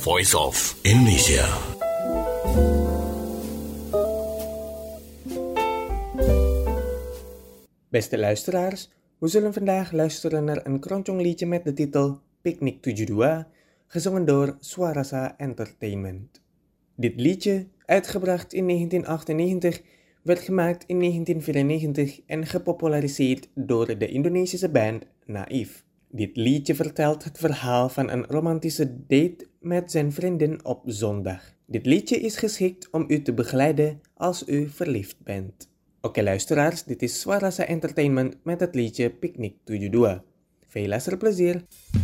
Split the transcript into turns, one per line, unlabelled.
Voice of Indonesia.
Beste luisteraars, we zullen vandaag luisteren naar een kronjong met de titel Picnic 72, gezongen door Swarasa Entertainment. Dit liedje, uitgebracht in 1998, werd gemaakt in 1994 en gepopulariseerd door de Indonesische band Naif. Dit liedje vertelt het verhaal van een romantische date met zijn vriendin op zondag. Dit liedje is geschikt om u te begeleiden als u verliefd bent. Oké luisteraars, dit is Swarasa Entertainment met het liedje Picnic 72. Veel luisterplezier!